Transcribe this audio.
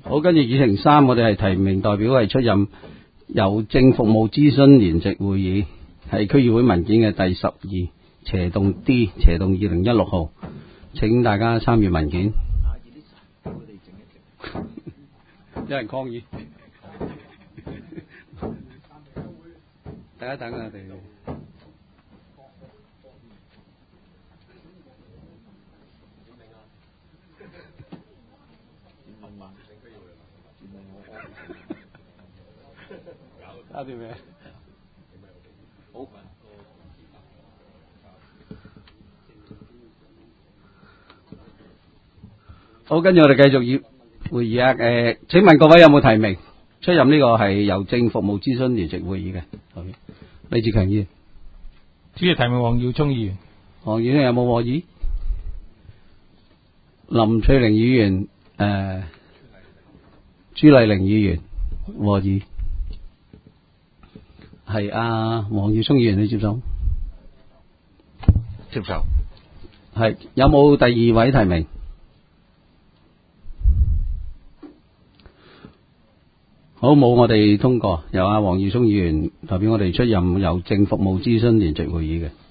好，跟住議程3，我哋係提名代表係出任郵政服務諮詢聯席會議，係區議會文件嘅第12斜動 D 斜動2016號，請大家參閱文件。有人抗議，等一等啊！我哋搞掂未？好，跟住我哋繼續會議啊！請問各位有冇提名出任呢個係郵政服務諮詢聯席會議嘅？李志強議員， 主席提名黃耀聰議員。 黃議員有冇和議？林翠玲議員，朱麗玲議員和議。係黃耀聰議員，你接受？ 接受。 係有冇第二位提名？好，冇，我哋通過由黃耀聰議員代表我哋出任郵政服務諮詢聯席會議嘅。